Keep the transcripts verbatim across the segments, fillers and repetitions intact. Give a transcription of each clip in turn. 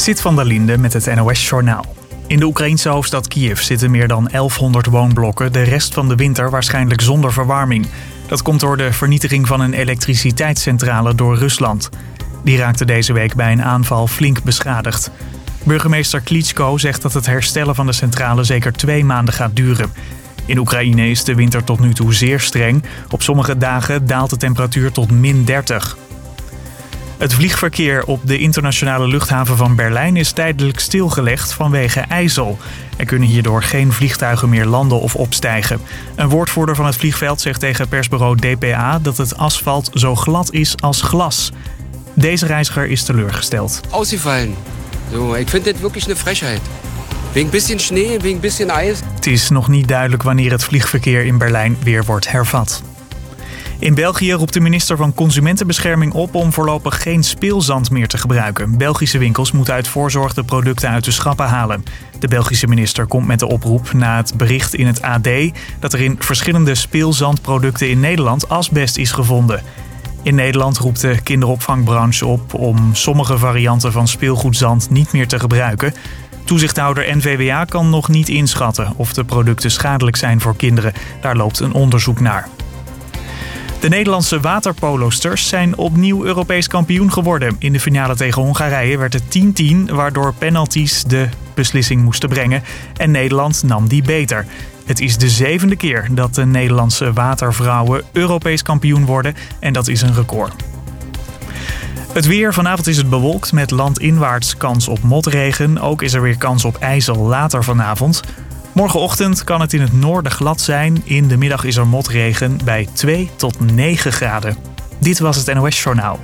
Sit van der Linde met het N O S-journaal. In de Oekraïense hoofdstad Kiev zitten meer dan elfhonderd woonblokken de rest van de winter waarschijnlijk zonder verwarming. Dat komt door de vernietiging van een elektriciteitscentrale door Rusland. Die raakte deze week bij een aanval flink beschadigd. Burgemeester Klitschko zegt dat het herstellen van de centrale zeker twee maanden gaat duren. In Oekraïne is de winter tot nu toe zeer streng. Op sommige dagen daalt de temperatuur tot min dertig. Het vliegverkeer op de internationale luchthaven van Berlijn is tijdelijk stilgelegd vanwege ijzel. Er kunnen hierdoor geen vliegtuigen meer landen of opstijgen. Een woordvoerder van het vliegveld zegt tegen persbureau D P A dat het asfalt zo glad is als glas. Deze reiziger is teleurgesteld. Ausgefallen. So, ik vind dit wirklich een frechheid. Wegen bisschen Schnee, wegen bisschen ijs. Het is nog niet duidelijk wanneer het vliegverkeer in Berlijn weer wordt hervat. In België roept de minister van Consumentenbescherming op om voorlopig geen speelzand meer te gebruiken. Belgische winkels moeten uit voorzorg de producten uit de schappen halen. De Belgische minister komt met de oproep na het bericht in het A D dat er in verschillende speelzandproducten in Nederland asbest is gevonden. In Nederland roept de kinderopvangbranche op om sommige varianten van speelgoedzand niet meer te gebruiken. Toezichthouder N V W A kan nog niet inschatten of de producten schadelijk zijn voor kinderen. Daar loopt een onderzoek naar. De Nederlandse waterpolosters zijn opnieuw Europees kampioen geworden. In de finale tegen Hongarije werd het tien tien, waardoor penalties de beslissing moesten brengen. En Nederland nam die beter. Het is de zevende keer dat de Nederlandse watervrouwen Europees kampioen worden. En dat is een record. Het weer. Vanavond is het bewolkt met landinwaarts kans op motregen. Ook is er weer kans op ijzel later vanavond. Morgenochtend kan het in het noorden glad zijn. In de middag is er motregen bij twee tot negen graden. Dit was het N O S-journaal.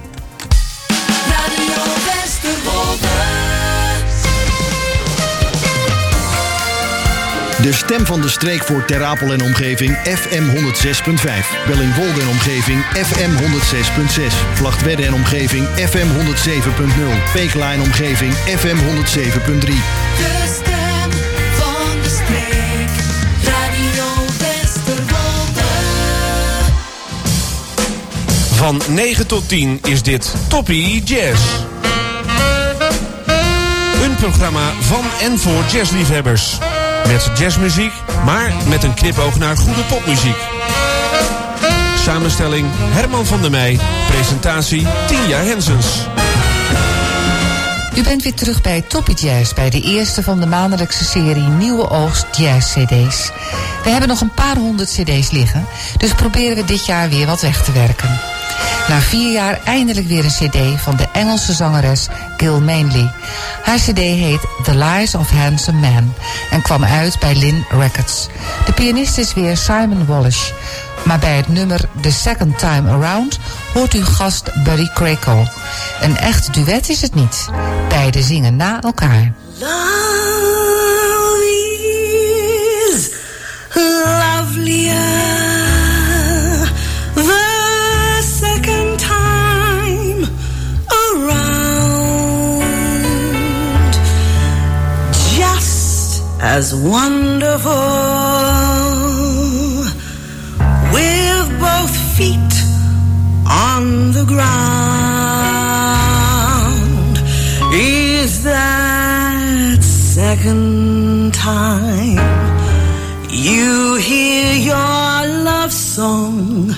De stem van de streek voor Ter Apel en omgeving F M honderd zes punt vijf. Bellingwolde en omgeving F M honderd zes punt zes. Vlagtwedde en omgeving F M honderd zeven punt nul. Pekela en omgeving F M honderd zeven punt drie. De stem van de streek. Radio Westerwolde. Van negen tot tien is dit Toppie Jazz. Een programma van en voor jazzliefhebbers. Met jazzmuziek, maar met een knipoog naar goede popmuziek. Samenstelling Herman van der Meij. Presentatie Tienja Hensens. U bent weer terug bij Toppie Jazz, bij de eerste van de maandelijkse serie Nieuwe Oogst Jazz C D's. We hebben nog een paar honderd C D's liggen, dus proberen we dit jaar weer wat weg te werken. Na vier jaar eindelijk weer een cd van de Engelse zangeres Gil Manley. Haar cd heet The Lies of Handsome Man en kwam uit bij Lin Records. De pianist is weer Simon Walsh. Maar bij het nummer The Second Time Around hoort u gast Buddy Crackle. Een echt duet is het niet. Beiden zingen na elkaar. Love is lovelier. As wonderful, with both feet on the ground, is that second time you hear your love song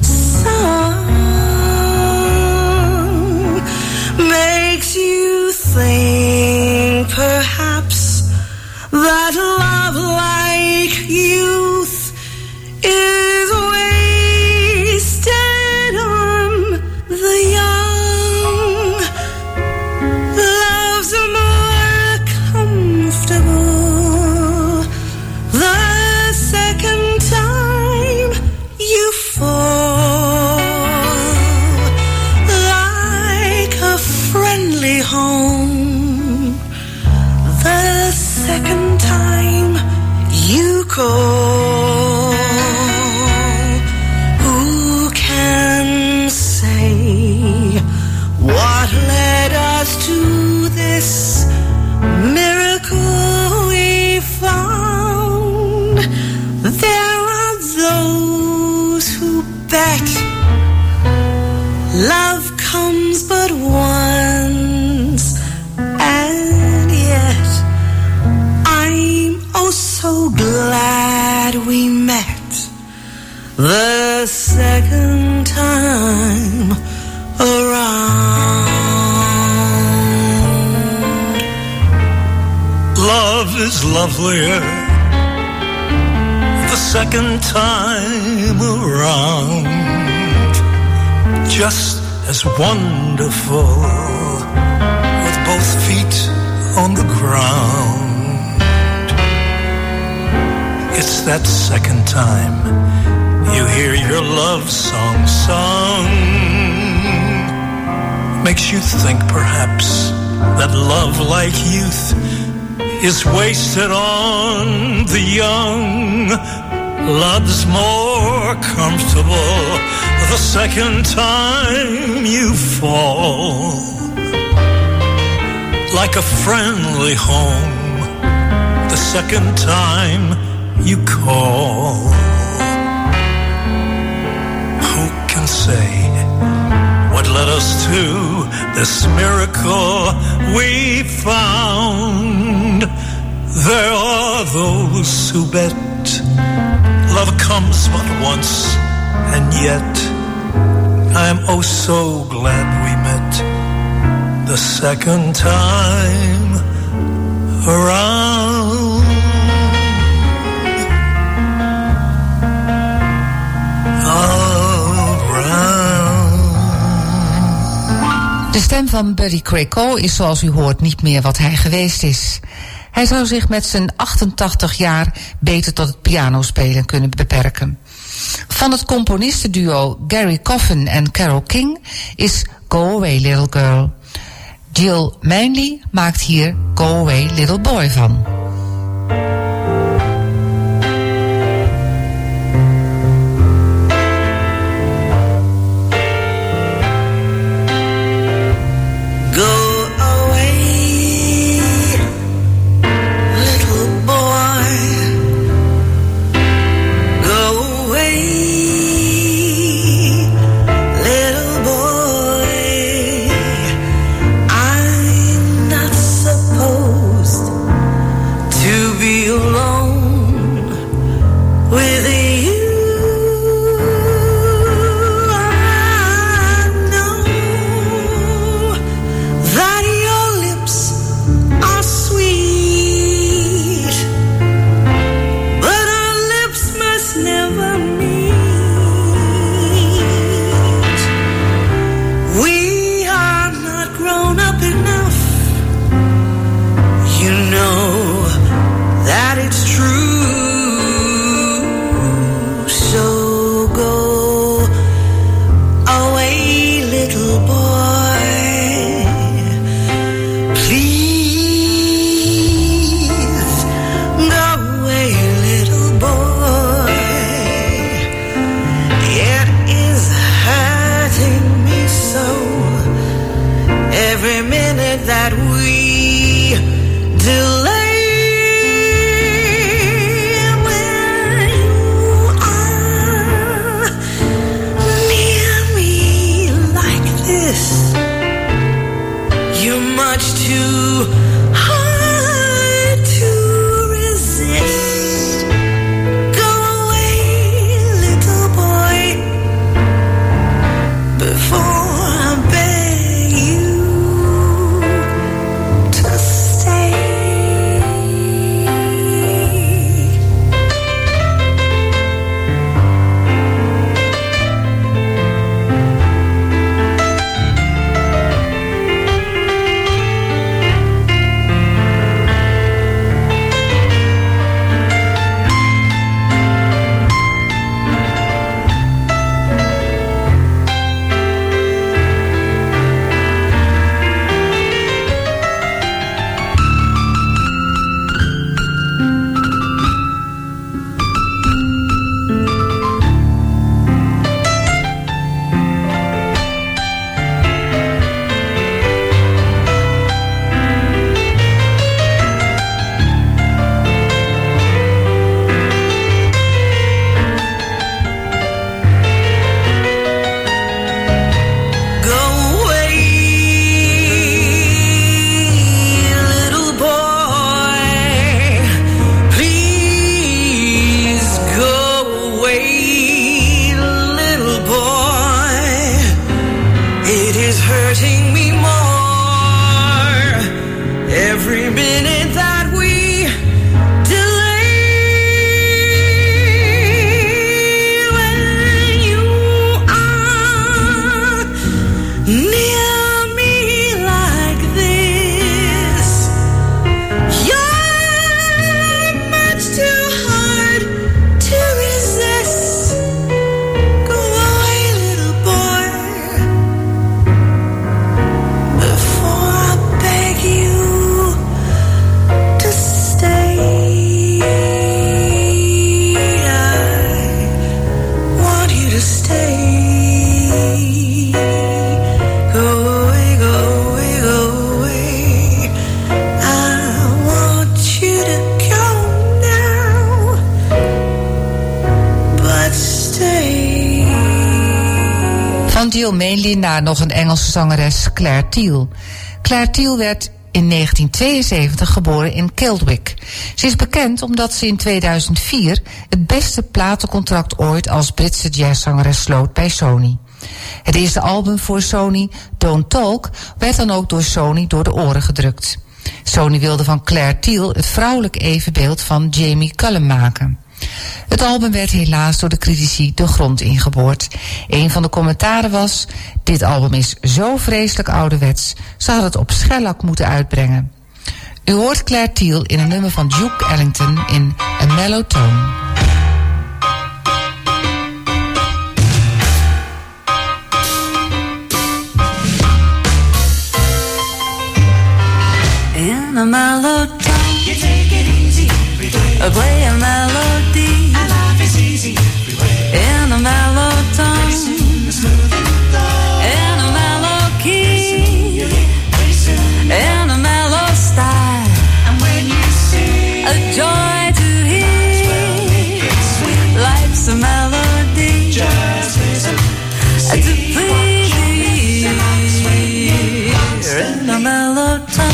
sung, makes you think perhaps that love like youth is wasted on the young. Love's more comfortable the second time you fall, like a friendly home. The second time you call, who can say what led us to this miracle we found? There are those who bet love comes but once and love is lovelier the second time around. Just as wonderful with both feet on the ground. It's that second time you hear your love song sung. Makes you think perhaps that love like youth is wasted on the young. Love's more comfortable the second time you fall. Like a friendly home the second time you call. Who can say what led us to this miracle we found? There are those who bet love comes but once, and yet I am oh so glad we met the second time around. De stem van Buddy Craig is zoals u hoort niet meer wat hij geweest is. Hij zou zich met zijn achtentachtig jaar beter tot het pianospelen kunnen beperken. Van het componistenduo Gary Coffin en Carole King is Go Away Little Girl. Jill Manley maakt hier Go Away Little Boy van. Van Jill Mainly naar nog een Engelse zangeres, Claire Thiel. Claire Thiel werd in negentien tweeënzeventig geboren in Kildwick. Ze is bekend omdat ze in tweeduizend vier het beste platencontract ooit als Britse jazzzangeres sloot bij Sony. Het eerste album voor Sony, Don't Talk, werd dan ook door Sony door de oren gedrukt. Sony wilde van Claire Thiel het vrouwelijk evenbeeld van Jamie Cullum maken. Het album werd helaas door de critici de grond ingeboord. Een van de commentaren was: dit album is zo vreselijk ouderwets, ze had het op schellak moeten uitbrengen. U hoort Claire Thiel in een nummer van Duke Ellington in A Mellow Tone. In a mellow tone, you take it easy every day. Play a melody, and life is easy every way. In a mellow tone, smooth and low. In a mellow key, in a mellow style. And when you sing, a joy to hear. Life's a melody, just listen, to please you. In a mellow tone.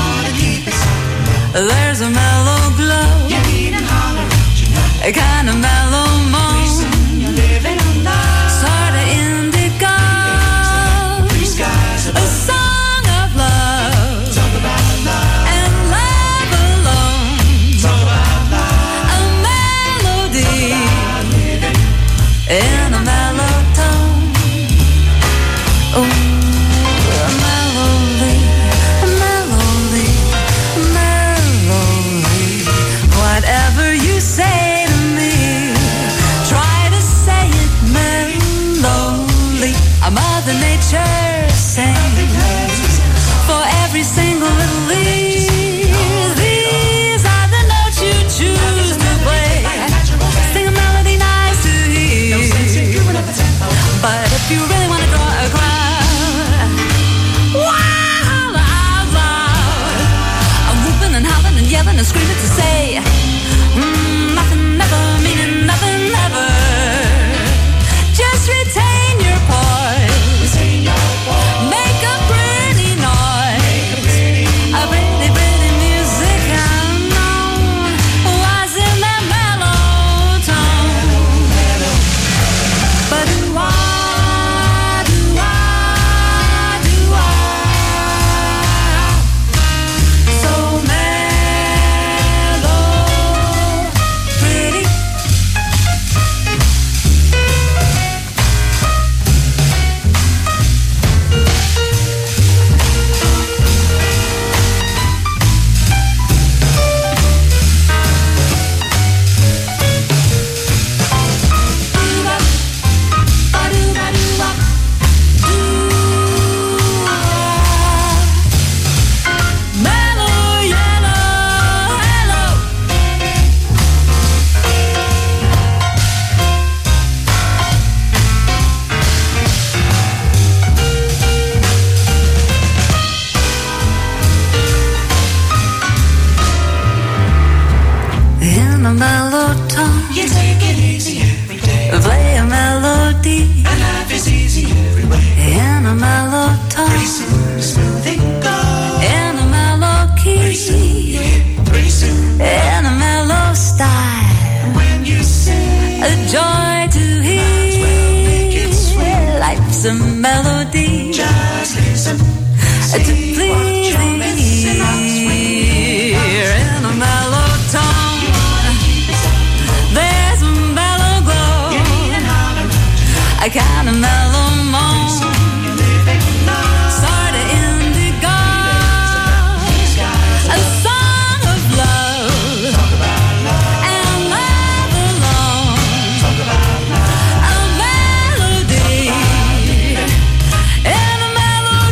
There's a mellow glow, you need and holler, you know. A kind of mellow moan, you're living on love, sort of indigo, blue skies above. A song of love, talk about love, and love alone, talk about love. A melody, about living in a mellow tone. Oh. Whatever you say to me, try to say it melowly. A Mother Nature sings for every single little leaf. These are the notes you choose to play. Sing a melody nice to hear. But if you really want to draw a crowd, wow, out loud, I'm whooping and howling and yelling and screaming to say, Mm, nothing never, meaning nothing ever. Just retain your poise. Retain your poise. Make a pretty noise. A pretty, a pretty, pretty music I know was in that mellow tone. But do I, do I, do I? So mellow. A melody, just listen, to please hear. In a mellow tone, there's a mellow glow, a kind of mellow moan, sort of indigo, a song of love, and love alone, a melody. In a mellow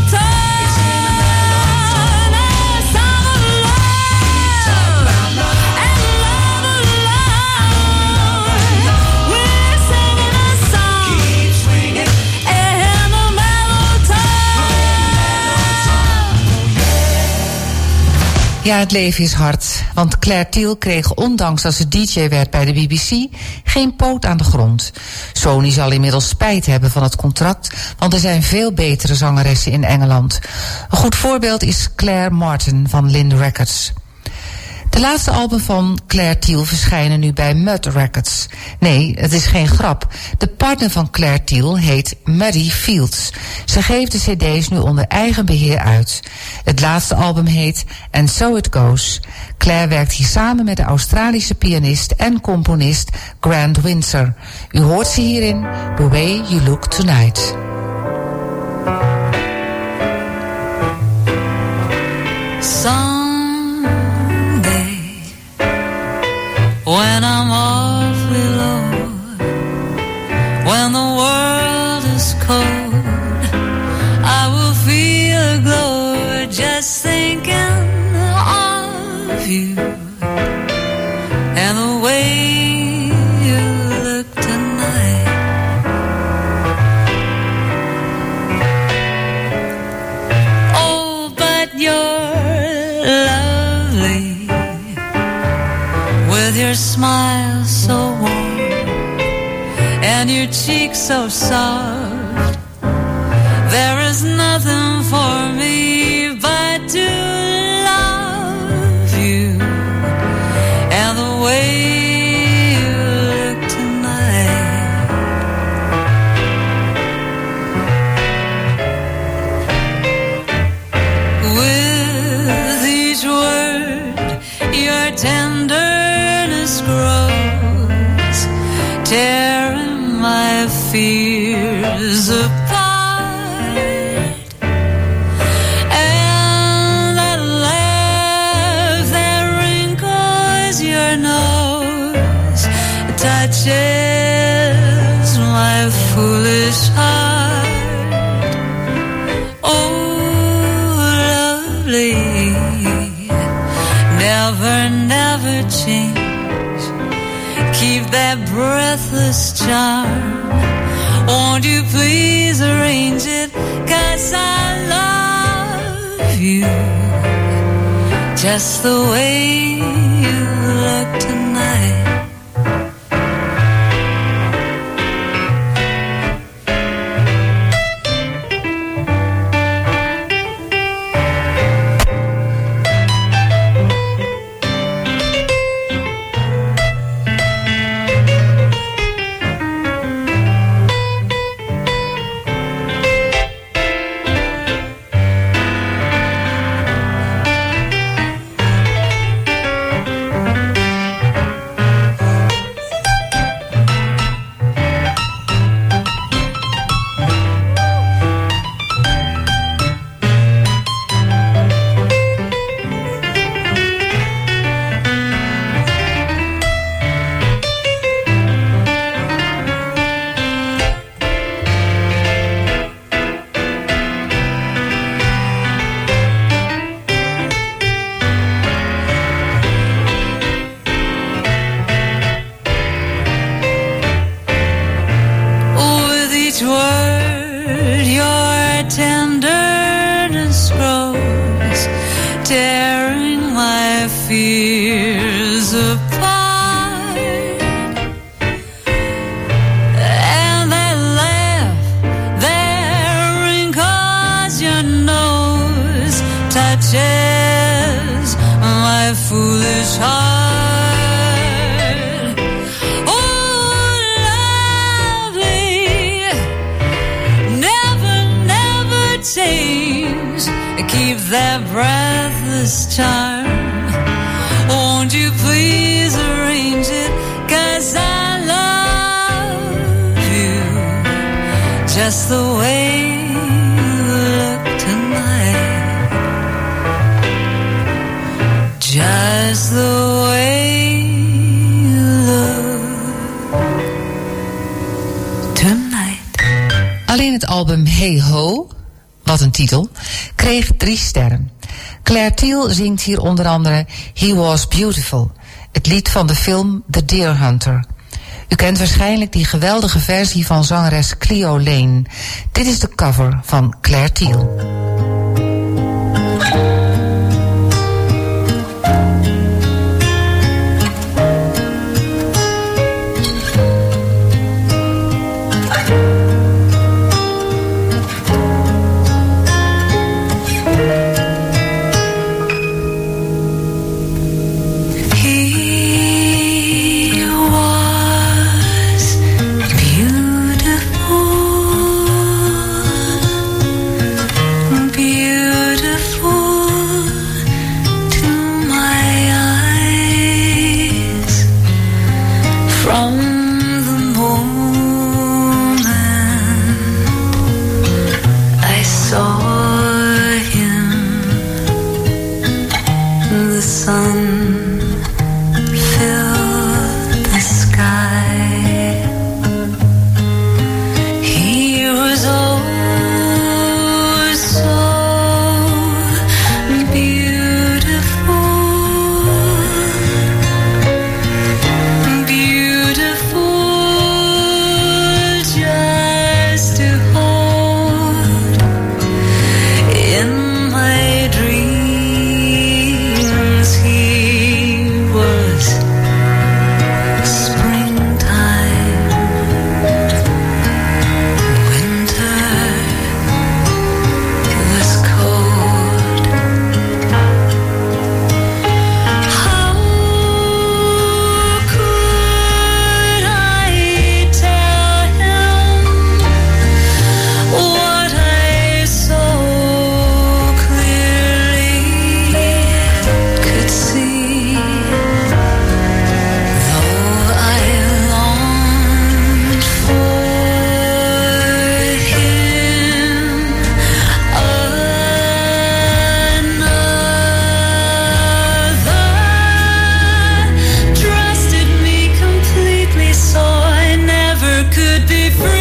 tone, a song of love, and love alone. We're singing a song, keep swinging. Ja, het leven is hard, want Claire Thiel kreeg ondanks dat ze D J werd bij de B B C geen poot aan de grond. Sony zal inmiddels spijt hebben van het contract, want er zijn veel betere zangeressen in Engeland. Een goed voorbeeld is Claire Martin van Lynn Records. De laatste album van Claire Thiel verschijnen nu bij Mud Records. Nee, het is geen grap. De partner van Claire Thiel heet Muddy Fields. Ze geeft de cd's nu onder eigen beheer uit. Het laatste album heet And So It Goes. Claire werkt hier samen met de Australische pianist en componist Grant Windsor. U hoort ze hierin The Way You Look Tonight. When I'm awfully low, when the world is cold, I will feel a glow just thinking of you and the way you look tonight. Oh, but you're lovely with your smile so warm and your cheeks so soft. There is nothing for me but to love you and the way you look tonight. With each word your tenderness grows, tearing my fears apart, and that laugh that wrinkles your nose touches my foolish heart. Oh, lovely, never, never change. Keep that breathless charm. Won't you please arrange it? 'Cause I love you just the way you look tonight. Just the way you look tonight. Just the way you look tonight. Alleen het album Hey Ho, wat een titel, kreeg drie sterren. Claire Thiel zingt hier onder andere He Was Beautiful, het lied van de film The Deer Hunter. U kent waarschijnlijk die geweldige versie van zangeres Cleo Lane. Dit is de cover van Claire Thiel. the sun filled the sky. He was oh so beautiful, beautiful just to hold in my dreams. He was springtime, winter was cold. How could I tell him what I so clearly could see? Though I longed for him, another trusted me completely, so I never could be free.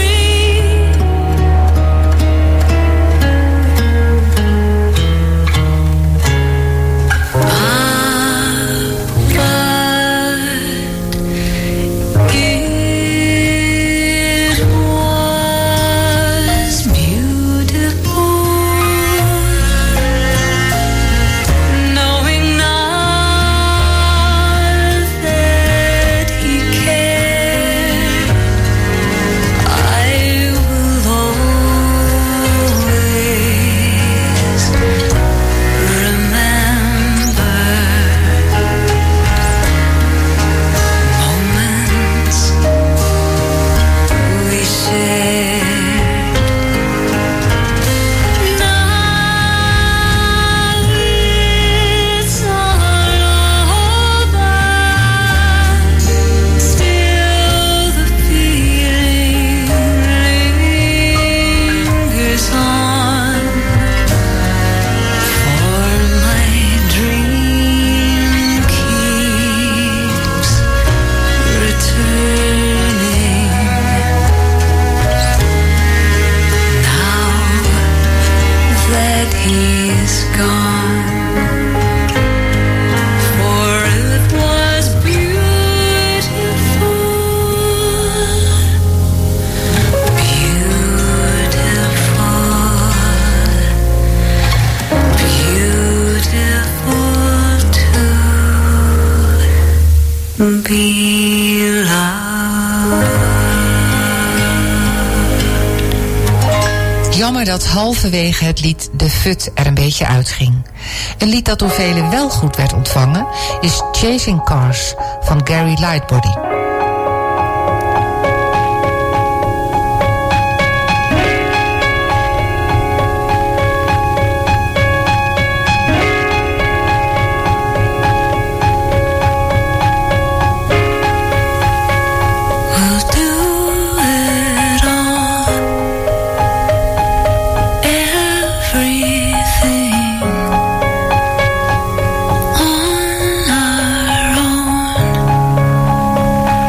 Ah, but it was beautiful, knowing now that he cared. I will always remember moments we shared. Now it's all over, still the feeling lingers on, for my dream keeps returning. Now that he's gone, for it was beautiful, beautiful, beautiful to be loved. Jammer dat halverwege het lied De Fut er een beetje uitging. Een lied dat door velen wel goed werd ontvangen is Chasing Cars van Gary Lightbody. We'll do it all, everything on our own.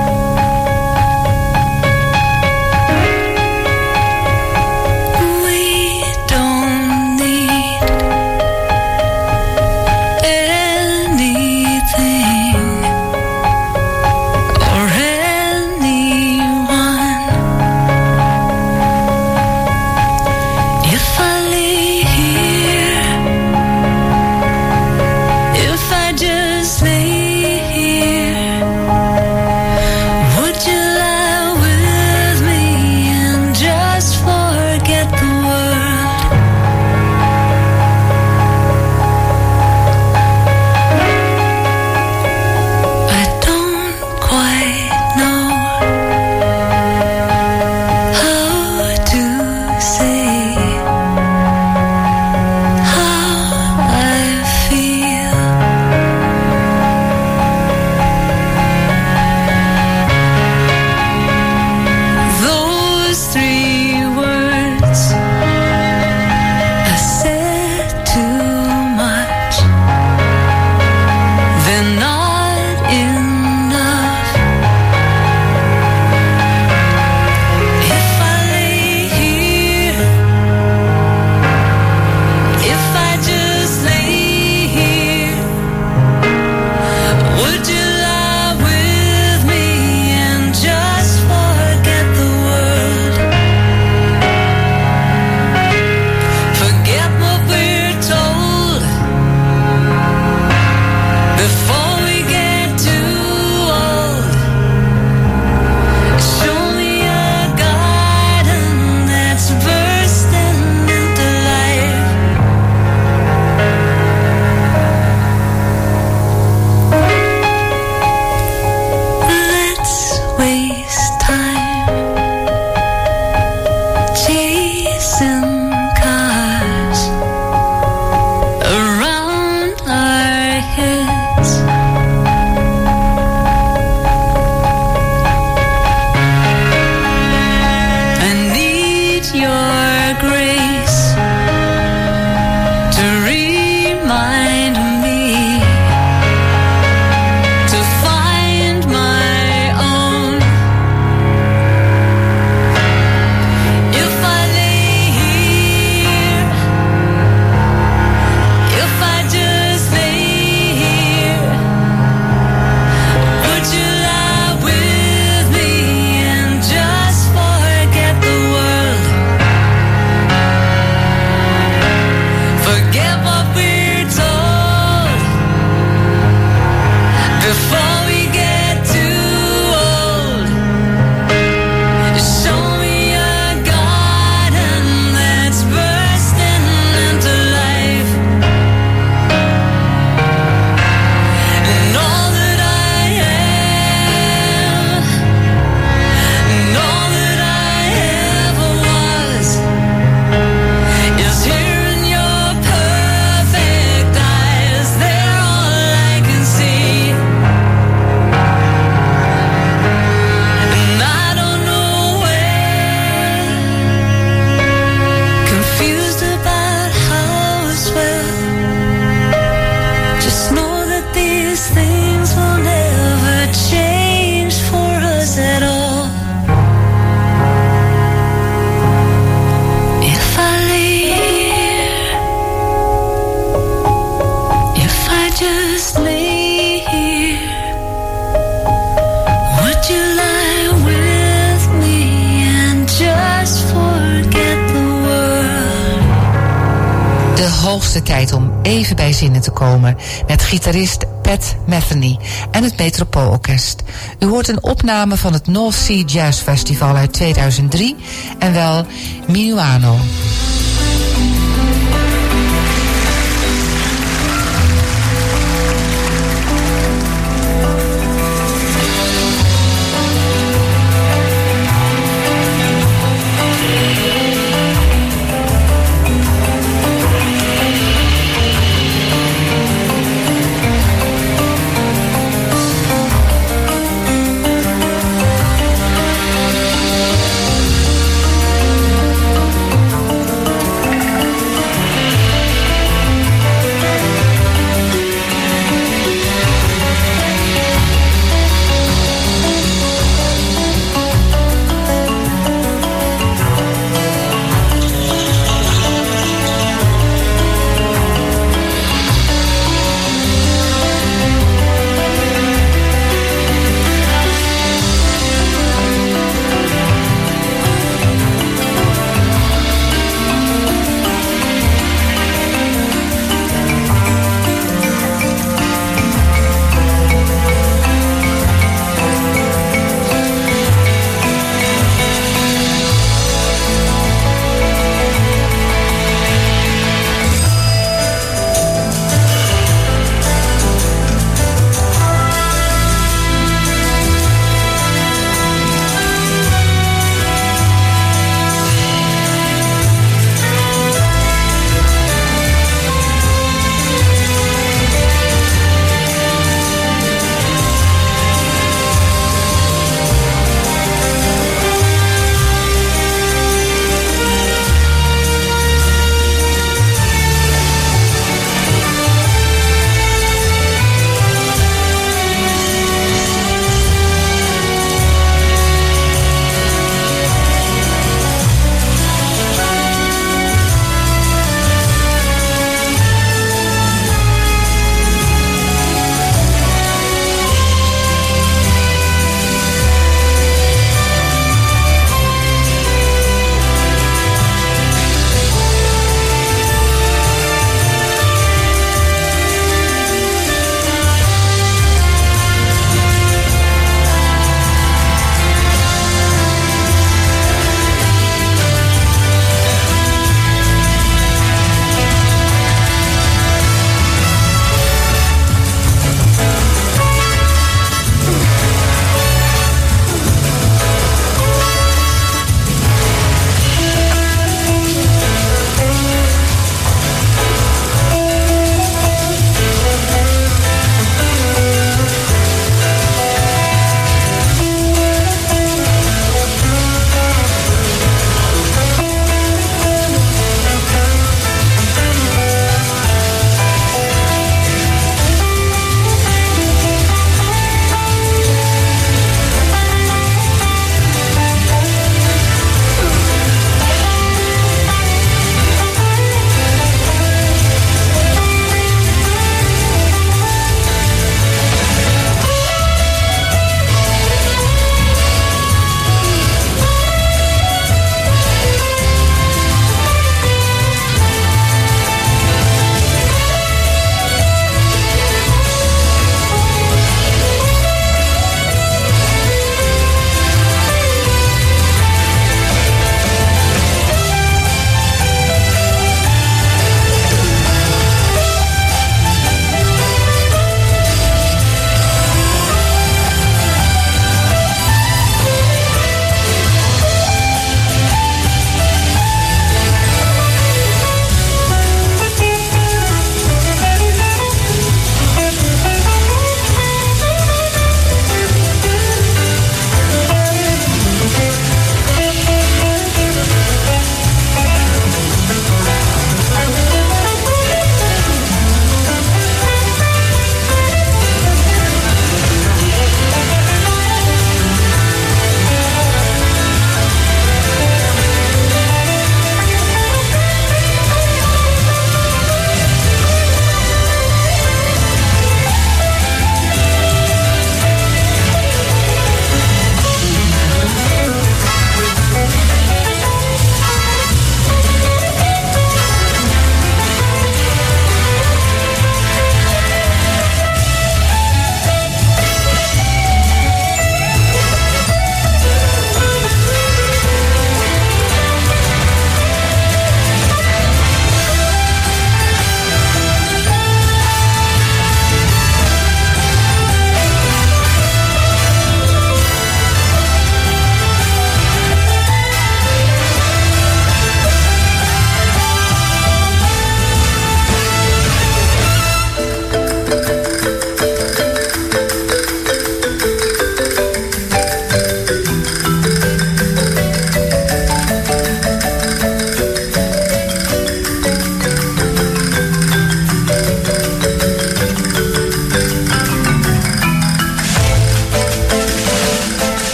things will never change for us at all. If I lay here, if I just lay here, would you lie with me and just forget the world? De hoogste tijd om even bij zinnen te komen met gitarist Pat Metheny en het Metropoolorkest. U hoort een opname van het North Sea Jazz Festival uit tweeduizend drie en wel Minuano. If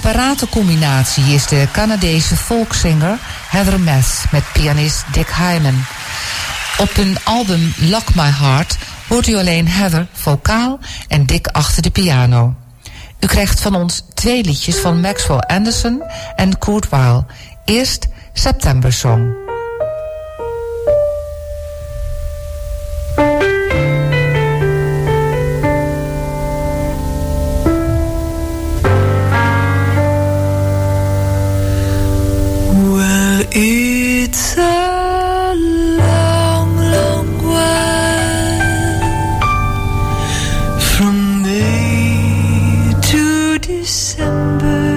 parate combinatie is de Canadese folkzanger Heather Meth met pianist Dick Hyman. Op hun album Lock My Heart hoort u alleen Heather vocaal en Dick achter de piano. U krijgt van ons twee liedjes van Maxwell Anderson en Kurt Weill. Eerst September Song. Well, it's a long, long while from May to December,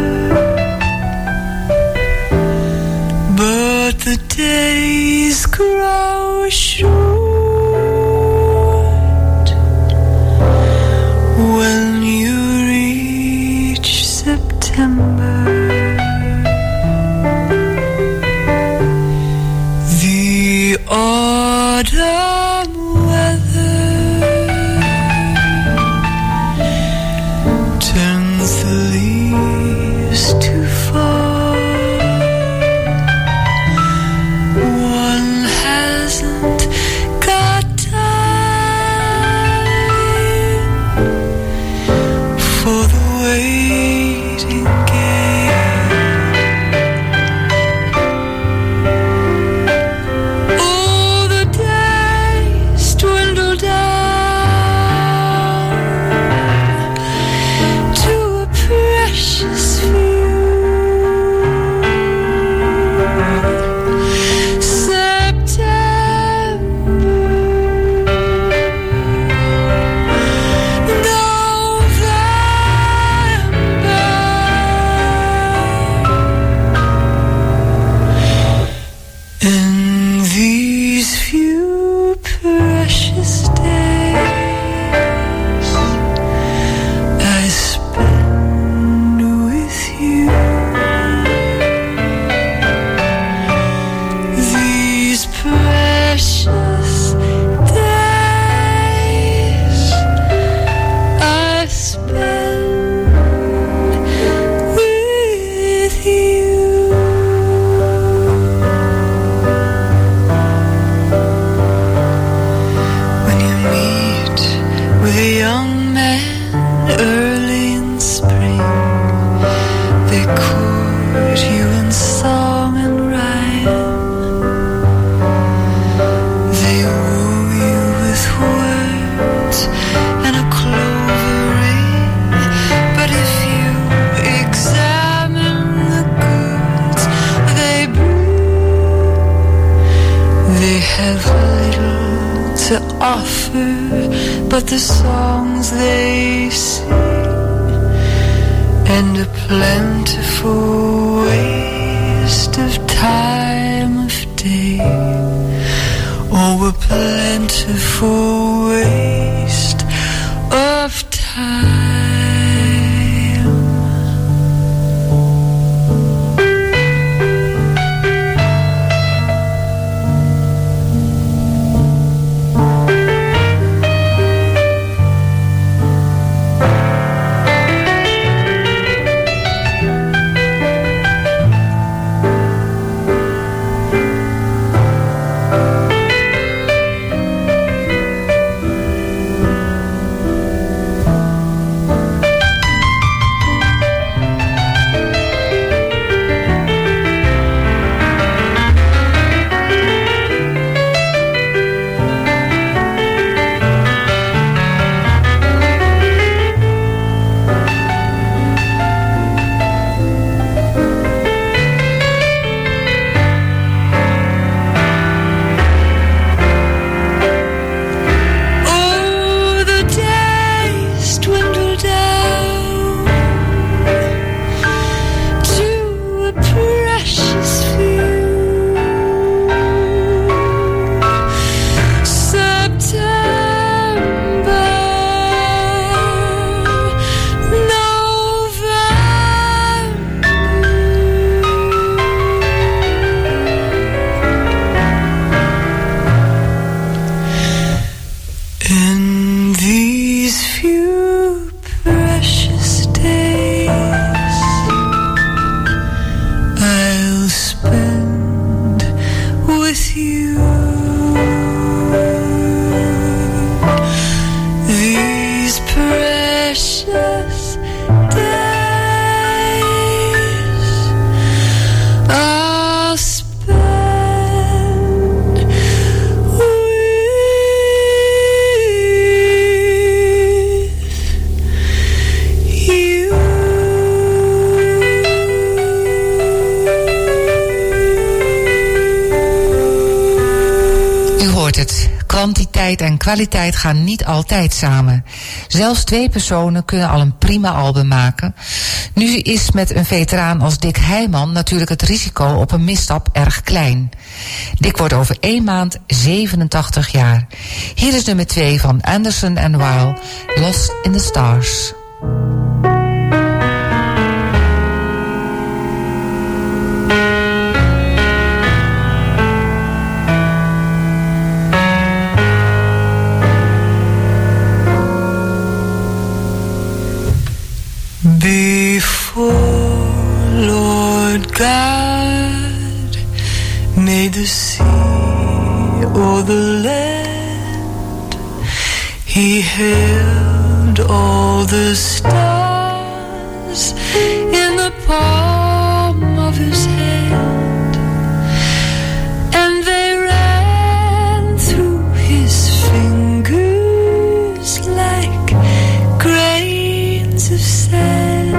but the days grow short when you reach September. Autumn weather turns the leaves to fall. One hasn't got time for the waiting game. But the songs they sing and a plentiful waste of time of day, oh, a plentiful waste of time. you. These precious days I'll spend with you. U hoort het. Kwantiteit en kwaliteit gaan niet altijd samen. Zelfs twee personen kunnen al een prima album maken. Nu is met een veteraan als Dick Heiman natuurlijk het risico op een misstap erg klein. Dick wordt over één maand zevenentachtig jaar. Hier is nummer twee van Anderson and Weil, Lost in the Stars. Before Lord God made the sea or the land, He held all the stars in the palm of His hand, and they ran through His fingers like grains of sand.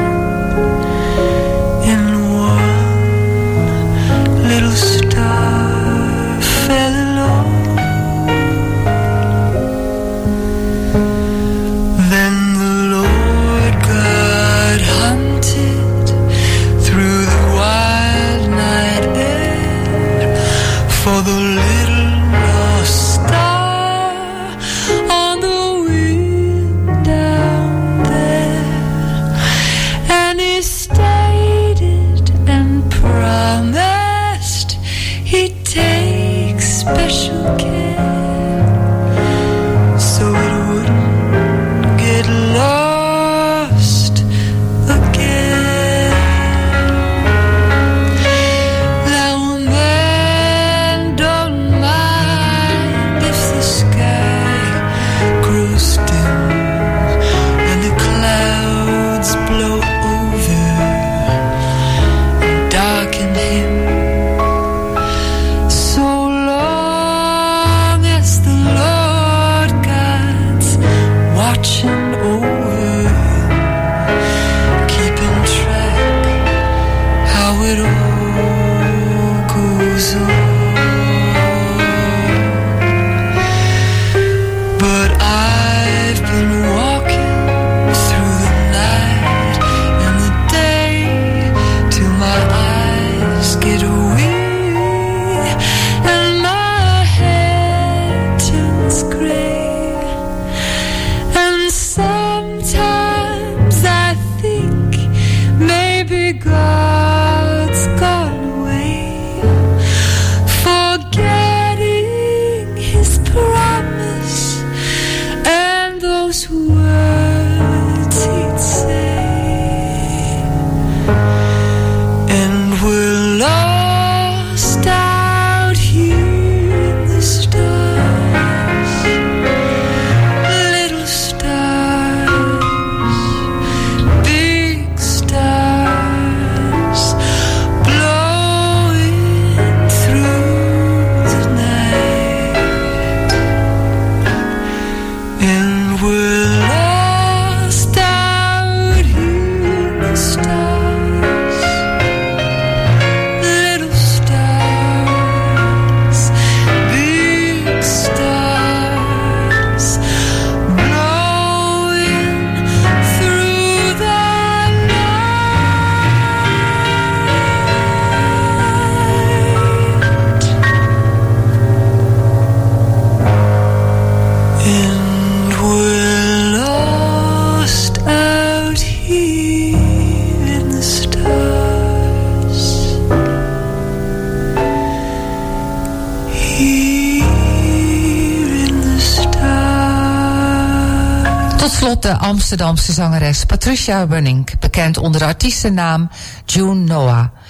De Amsterdamse zangeres Patricia Running, bekend onder de artiestennaam June Noah.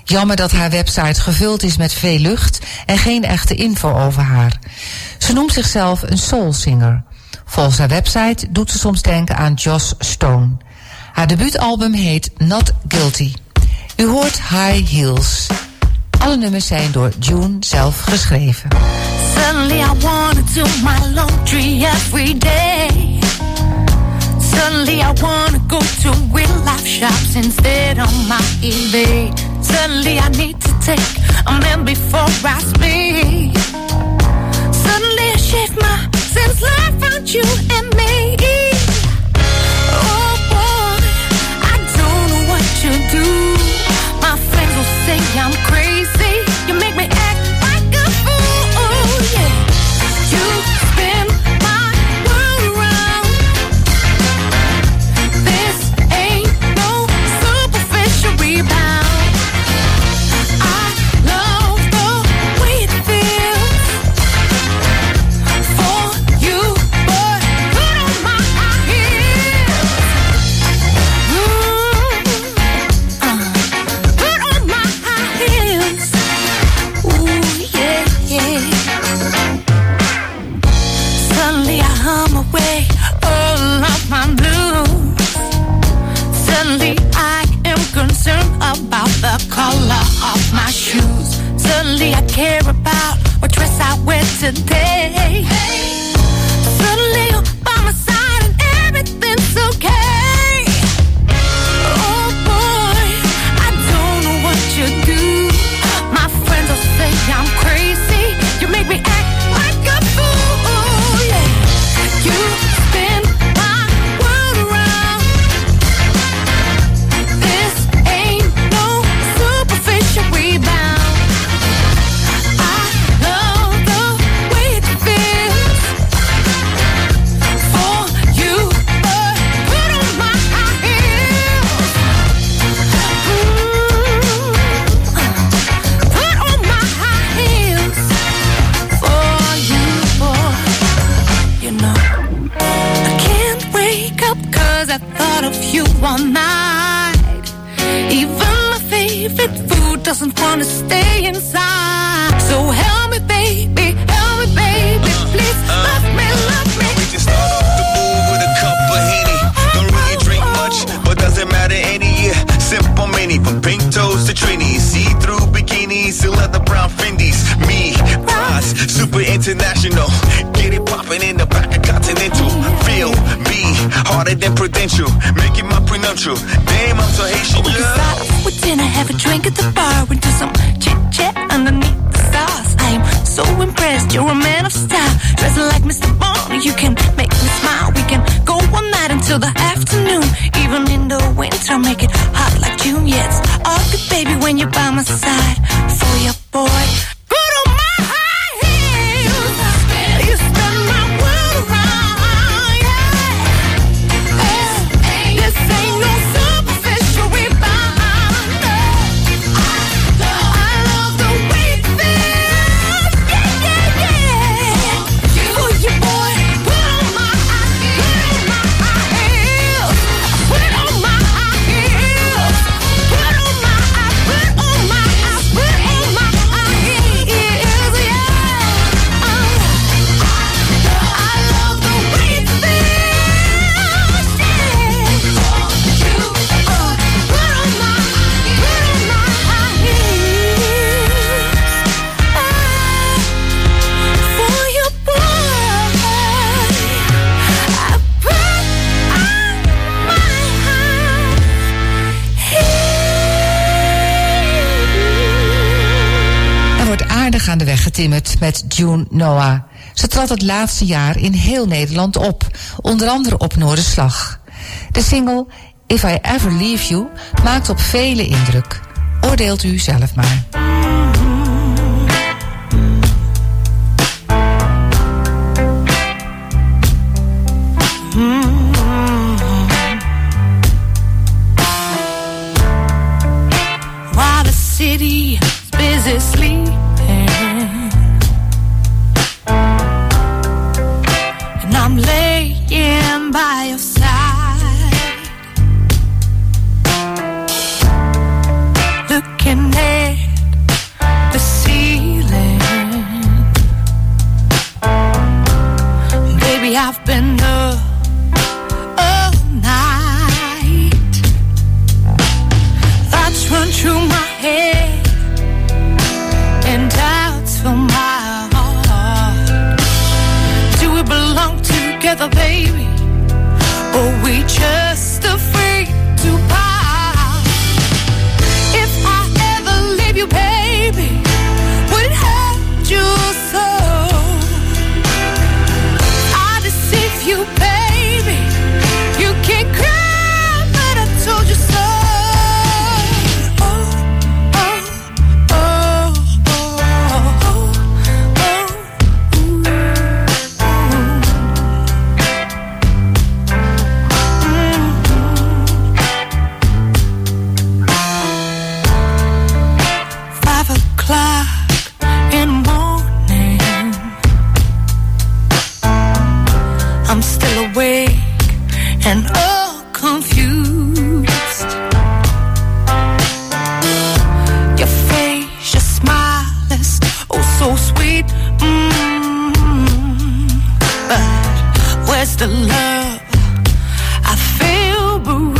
Jammer dat haar website gevuld is met veel lucht en geen echte info over haar. Ze noemt zichzelf een soulsinger. Volgens haar website doet ze soms denken aan Joss Stone. Haar debuutalbum heet Not Guilty. U hoort High Heels. Alle nummers zijn door June zelf geschreven. Suddenly I wanna do my laundry every day. Suddenly I wanna go to real life shops instead of my eBay. Suddenly I need to take a man before I speak. Suddenly I shift my sense life around you and me. Oh boy, I don't know what to do. My friends will say I'm crazy. You make me act like a fool, yeah. You spin my world around. This ain't no superficial rebound. I love the way it feels for you, boy. Put on my high heels. Mm, uh, put on my high heels. Ooh, yeah, yeah. Suddenly I hum away all of my blues. Suddenly I am concerned about the color of my shoes. Suddenly I care about what dress I wear today. Suddenly you're by my side and everything's okay. Oh boy, I don't know what you do. My friends will say I'm crazy. You make me act like a fool, yeah. You spin my world around. This ain't no superficial rebound. I love the way it feels for you, but put on my high heels. Mm, put on my high heels for you, boy. You know, I can't wake up 'cause I thought of you all night. Even my favorite food doesn't want to stay inside. So help me, baby, help me, baby, please love me, love me. We can start off the mood with a cup of Henny. Don't really drink much, but doesn't matter any year. Simple mini, from pink toes to Trini. See-through bikinis to leather brown Fendi's. Me, Ross, super international. Get it poppin' in the back of Continental. Feel me, harder than Prudential. Make it my prenuptial. Damn, I'm so Haitian, We can yeah. start off with dinner, have a drink at the bar, and do some chit-chat underneath the stars. I'm so impressed, you're a man of style. Dressing like Mister Bond, you can make me smile. We can go all night until the afternoon. Even in the winter, make it hot like June. Yeah, it's all good, baby, when you're by my side. For your boy, put on my high heels. You spin my world around, yeah. Hey, this ain't no superficial rebound. I love the way it feels. Yeah, yeah, yeah. For your boy, put on my high heels. Put on my high heels. Put on my high, put on my high, put on my high heels, yeah. I love the way it feels, yeah. You, uh, put on my, put on my high heels. For your boy, I put on my high heels. Er wordt aardig aan de weg getimmerd met June Noah. Ze trad het laatste jaar in heel Nederland op, onder andere op Noorderslag. De single If I Ever Leave You maakt op vele indruk. Oordeelt u zelf maar. While the city is busy sleeping, and I'm laying by your side, looking at I've been up all night. Thoughts run through my head and doubts fill my heart. Do we belong together, baby? Or we just afraid to part? If I ever leave you, baby, would it hurt you so? I deceive you, baby. You can't cry, but I told you so. Oh, oh, oh, oh, oh, oh, ooh, ooh. Five o'clock in the morning, I'm still awake and all confused. Your face, your smile is oh so sweet, mm. But where's the love? I feel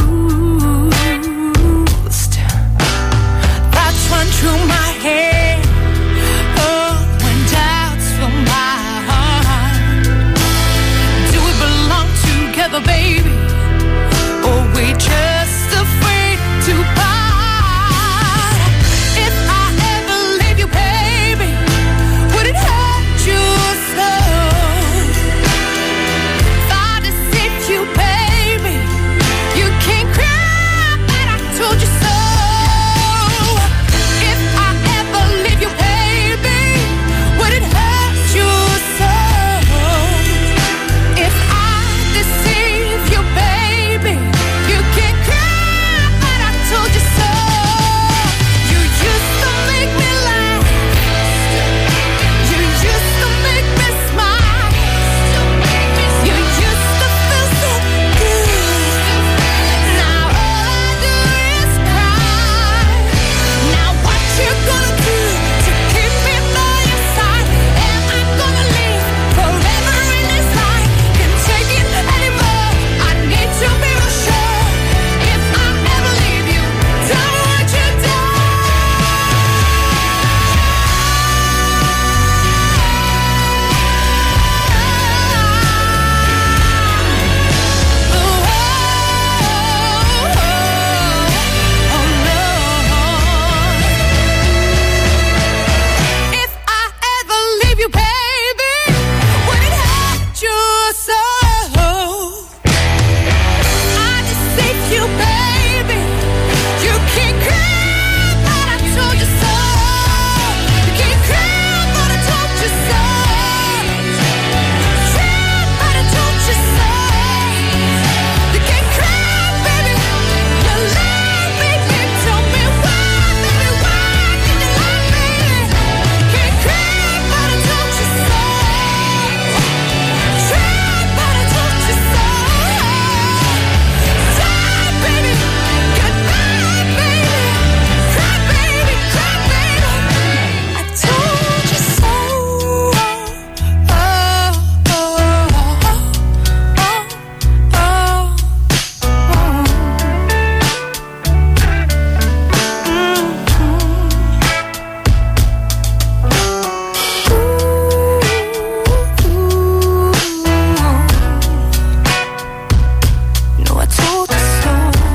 bruised. Thoughts run through my head, oh, when doubts fill my heart. Do we belong together, baby? Or we just afraid to part? If I ever leave you, baby, would it hurt you so? If I deceive you, baby, you can't cry, but I told you so. If I ever leave you, baby, would it hurt you so? If I deceive you, baby, you can't cry, but I told you so. You used to make me laugh. You used to make me smile. You used to feel so good. Now all I do is cry. Now what you gonna do to keep me by your side? Am I gonna live forever in this life? Can't take it anymore. I need to be real sure. If I ever leave you, tell me what you done. If I ever leave you, baby, would it hurt you so? I deceive you, baby. You can't cry, but I told you so. You can't cry, but I told you so. Cry, but I told you so. You can't cry, baby. You lie, baby. Tell me why, baby, why did you lie, baby? Can't cry, but I told you so. Try, but I told you so. Sigh, baby. Goodbye, baby. Cry, baby. Cry, baby. I told you so. Oh, oh, oh, oh, no, I told you so.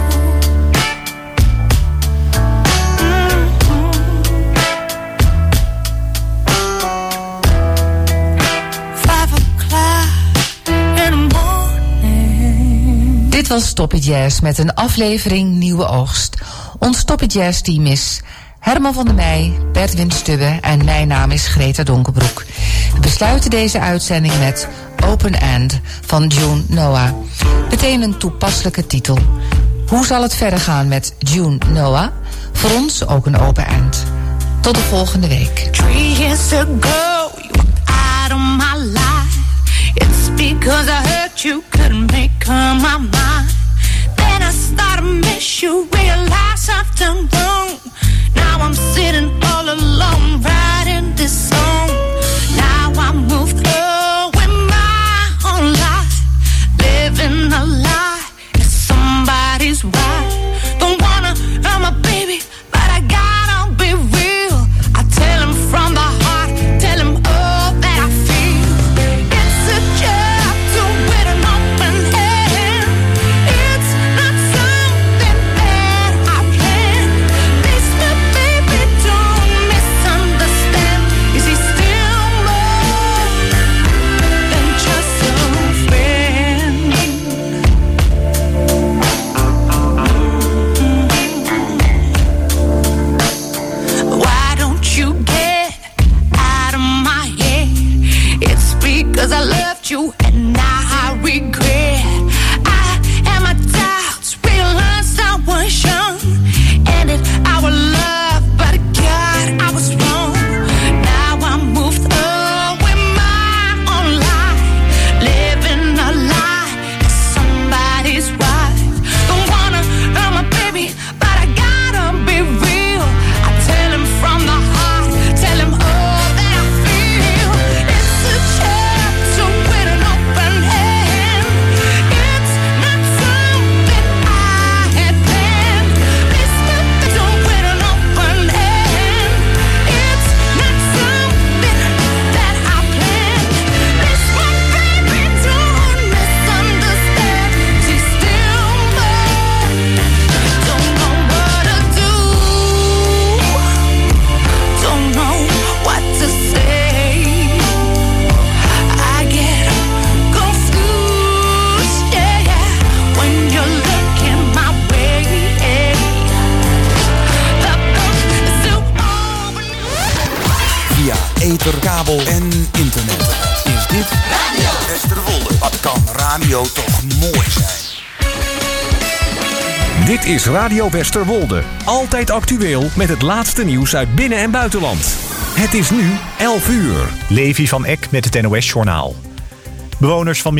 Five o'clock in the morning. Dit was Stoppie Jazz met een aflevering Nieuwe Oogst. Ons Stoppie Jazz team is Herman van der Meij, Bert Winstubbe en mijn naam is Greta Donkerbroek. We besluiten deze uitzending met Open End van June Noah. Meteen een toepasselijke titel. Hoe zal het verder gaan met June Noah? Voor ons ook een open end. Tot de volgende week. Three years ago, you walked out of my life. It's because I hurt you, couldn't make up my mind. Then I started to miss you, realize I've done wrong. Now I'm sitting all alone, writing this song. Now I moved on with my own life. ether, kabel en internet. Is dit Radio Westerwolde? Wat kan radio toch mooi zijn? Dit is Radio Westerwolde. Altijd actueel met het laatste nieuws uit binnen- en buitenland. Het is nu elf uur. Levi van Eck met het N O S-journaal. Bewoners van